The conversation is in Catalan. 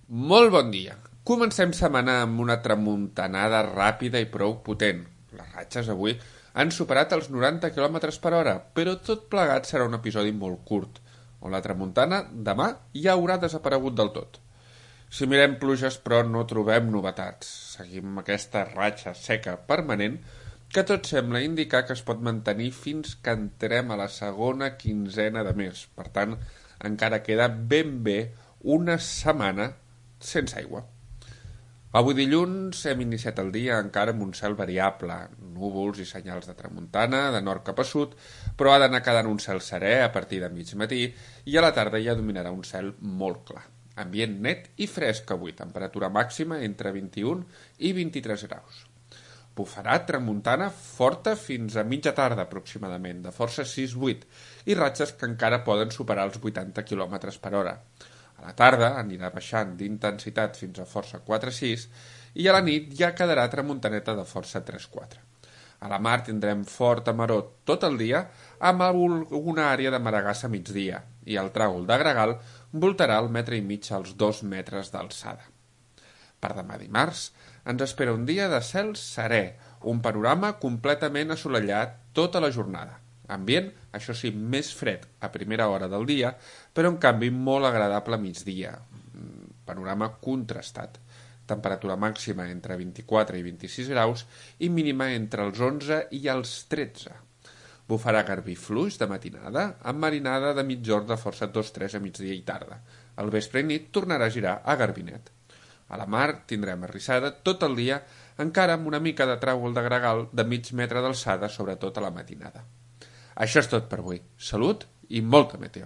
Molt bon dia. Comencem setmana amb una tramuntanada ràpida i prou potent. Les ratxes avui han superat els 90 km per hora, però tot plegat serà un episodi molt curt, on la tramuntana demà ja haurà desaparegut del tot. Si mirem pluges, però, no trobem novetats. Seguim aquesta ratxa seca permanent que tot sembla indicar que es pot mantenir fins que entrem a la segona quinzena de mes. Per tant, encara queda ben bé una setmana sense aigua. Avui dilluns hem iniciat el dia encara amb un cel variable, núvols i senyals de tramuntana, de nord cap a sud, però ha d'anar quedant un cel serè a partir de mig matí i a la tarda ja dominarà un cel molt clar. Ambient net i fresc avui, temperatura màxima entre 21 i 23 graus. Bufarà tramuntana forta fins a mitja tarda aproximadament, de força 6-8, i ratxes que encara poden superar els 80 km per hora. A la tarda anirà baixant d'intensitat fins a força 4-6 i a la nit ja quedarà tramuntaneta de força 3-4. A la mar tindrem forta maror tot el dia amb alguna àrea de maregassa a migdia i el tràgol de gregal voltarà el metre i mig als 2 metres d'alçada. Per demà dimarts ens espera un dia de cel serè, un panorama completament assolellat tota la jornada. Ambient, això sí, més fred a primera hora del dia, però en canvi molt agradable a migdia. Panorama contrastat. Temperatura màxima entre 24 i 26 graus i mínima entre els 11 i els 13. Bufarà garbí fluix de matinada amb marinada de mitjorn de força 2-3 a migdia i tarda. Al vespre i nit tornarà a girar a garbinet. A la mar tindrem arrissada tot el dia, encara amb una mica de tràgol de gregal de mig metre d'alçada, sobretot a la matinada. Això és tot per avui. Salut i molta meteo.